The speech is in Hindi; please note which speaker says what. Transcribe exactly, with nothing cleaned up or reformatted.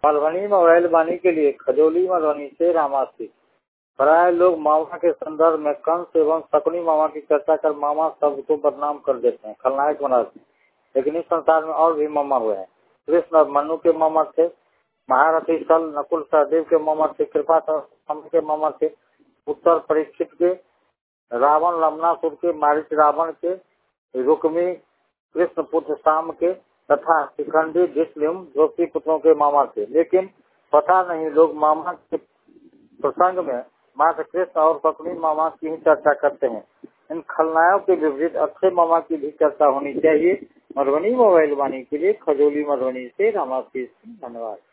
Speaker 1: मधुबनी मोबाइल वाणी के लिए खजौली मधुबनी से रामासी। प्राय लोग मामा के संदर्भ में कंस एवं शकुनी मामा की चर्चा कर मामा शब्द को बदनाम कर देते हैं, खलनायक बनाते हैं। लेकिन इस संसार में और भी मामा हुए हैं। कृष्ण और मनु के मामा थे, महारथी सल नकुल सहदेव के मामा थे, कृपा के मामा थे, उत्तर परीक्षित के, रावण लमनासुर के, मारीच रावण के, रुक्मी कृष्ण पुत्र शाम के तथा शिखंडी जिसलिम द्रौपदी पुत्रों के मामा थे। लेकिन पता नहीं लोग मामा के प्रसंग में मात्र कृष्ण और शकुनी मामा की ही चर्चा करते हैं। इन खलनायों के विपरीत अच्छे मामा की भी चर्चा होनी चाहिए। मधुबनी मोबाइल वाणी के लिए खजौली मधुबनी से रामासी। धन्यवाद।